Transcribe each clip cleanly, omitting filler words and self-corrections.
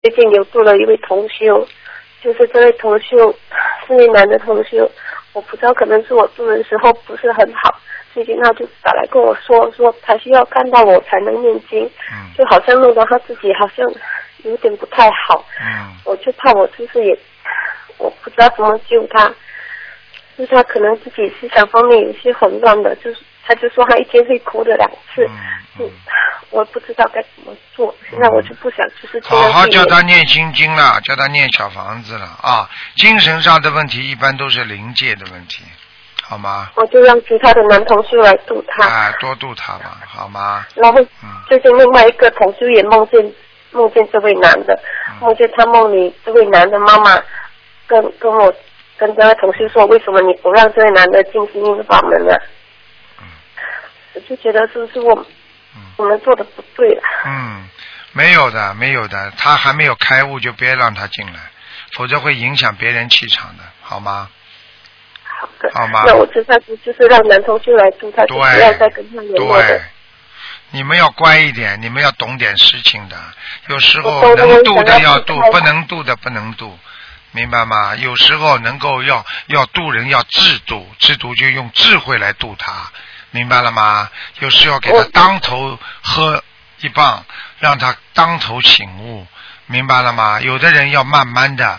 最近有度了一位同修，就是这位同修是位男的同修，我不知道可能是我度的时候不是很好，最近他就打来跟我说他需要看到我才能念经，就好像弄到他自己好像有点不太好，我就怕我就是也我不知道怎么救他，就是他可能自己思想方面有些混乱的，就是他就说他一天会哭的2次，我不知道该怎么做，现在我就不想就是好好叫他念心经了，叫他念小房子了啊！精神上的问题一般都是灵界的问题，好吗？ 我就让其他的男同修来度他， 多度他吧，好吗？ 然后最近另外一个同修也梦见这位男的，梦见他梦里这位男的妈妈跟这位同修说，为什么你不让这位男的进心灵法门呢？我就觉得是不是我们做的不对了？ 没有的，他还没有开悟就别让他进来，否则会影响别人气场的，好吗？ 好的， 好吗？ 那我这下子就是让男同修来度他，就不要再跟他联络的。 对，你们要乖一点，你们要懂点事情的，有时候能度的要度，不能度的不能度。明白吗？有时候能够要度人要制度就用智慧来度他，明白了吗？有时候给他当头喝一棒，让他当头醒悟，明白了吗？有的人要慢慢的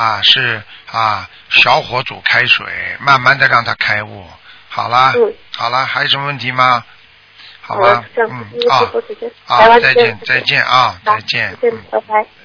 小火煮开水，慢慢的让他开悟。好了，好了，还有什么问题吗？好吧， 再见啊， 再见， 拜拜。